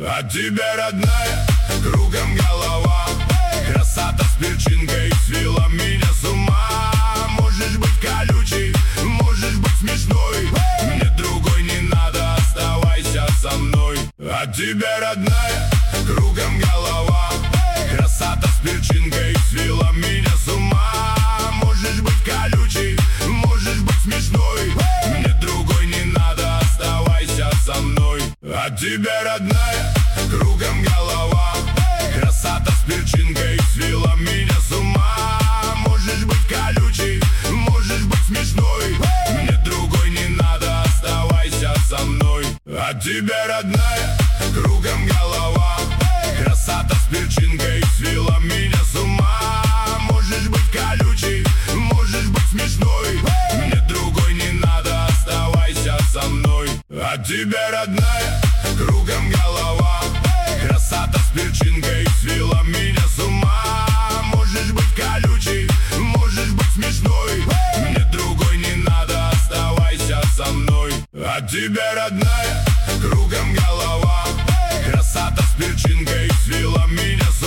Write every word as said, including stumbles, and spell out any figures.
От тебя, родная, кругом голова. Красота с перчинкой свела меня с ума. Можешь быть колючей, можешь быть смешной, мне другой не надо, оставайся со мной. От тебя, родная, кругом голова. Красота с перчинкой свела меня с ума. Можешь быть колючей, можешь быть смешной, мне другой не надо, оставайся со мной. От тебя, родная, кругом голова. Красота с перчинкой свела меня с ума. Можешь быть колючей, можешь быть смешной, мне другой не надо, оставайся со мной. От тебя, родная, кругом голова. Красота с перчинкой свела меня с ума. Можешь быть колючей, можешь быть смешной, мне другой не надо, оставайся со мной. От тебя, родная, кругом голова. Красота с перчинкой свела меня с ума. Можешь быть колючей, можешь быть смешной, мне другой не надо, оставайся со мной. От тебя, родная, кругом голова. Красота с перчинкой свела меня с ума.